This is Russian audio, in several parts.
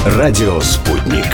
Радио «Спутник».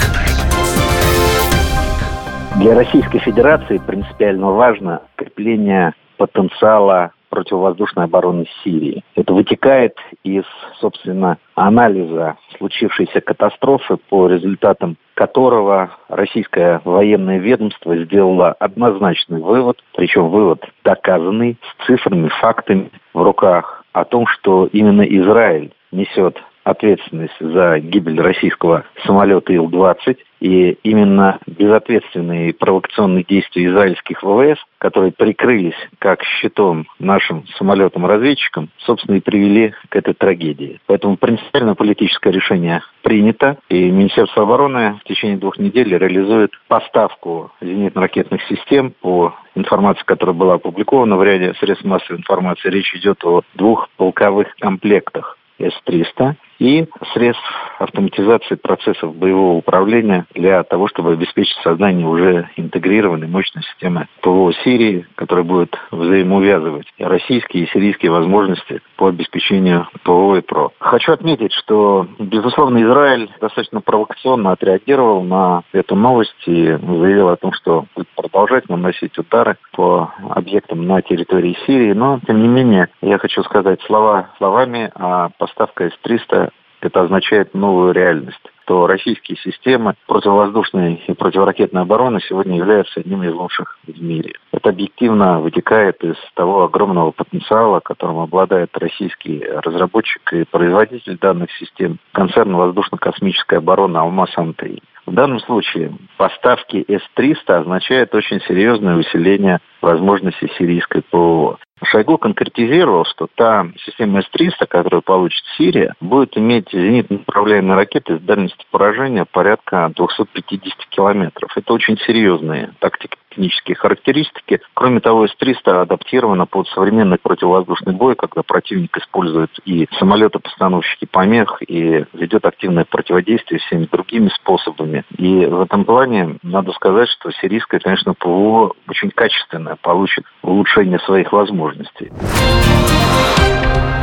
Для Российской Федерации принципиально важно укрепление потенциала противовоздушной обороны Сирии. Это вытекает из, собственно, анализа случившейся катастрофы, по результатам которого российское военное ведомство сделало однозначный вывод, причем вывод доказанный, с цифрами, фактами в руках, о том, что именно Израиль несет ответственность за гибель российского самолета Ил-20, и именно безответственные провокационные действия израильских ВВС, которые прикрылись как щитом нашим самолетам-разведчикам, собственно, и привели к этой трагедии. Поэтому принципиально политическое решение принято, и Министерство обороны в течение 2 недель реализует поставку зенитно-ракетных систем по информации, которая была опубликована в ряде средств массовой информации. Речь идет о 2 полковых комплектах С-300 и средств автоматизации процессов боевого управления для того, чтобы обеспечить создание уже интегрированной мощной системы ПВО Сирии, которая будет взаимоувязывать и российские, и сирийские возможности по обеспечению ПВО и ПРО. Хочу отметить, что, безусловно, Израиль достаточно провокационно отреагировал на эту новость и заявил о том, что будет продолжать наносить удары по объектам на территории Сирии. Но, тем не менее, я хочу сказать слова словами, а поставка С-300 это означает новую реальность, что российские системы противовоздушной и противоракетной обороны сегодня являются одними из лучших в мире. Это объективно вытекает из того огромного потенциала, которым обладает российский разработчик и производитель данных систем, концерн воздушно-космической обороны «Алмаз-Антей». В данном случае поставки С-300 означают очень серьезное усиление возможностей сирийской ПВО. Шойгу конкретизировал, что та система С-300, которую получит Сирия, будет иметь зенитно-направляемые ракеты с дальностью поражения порядка 250 километров. Это очень серьезные тактико-технические характеристики. Кроме того, С-300 адаптирована под современный противовоздушный бой, когда противник использует и самолеты-постановщики помех, и ведет активное противодействие всеми другими способами. И в этом плане надо сказать, что сирийское, конечно, ПВО очень качественное, получит улучшение своих возможностей.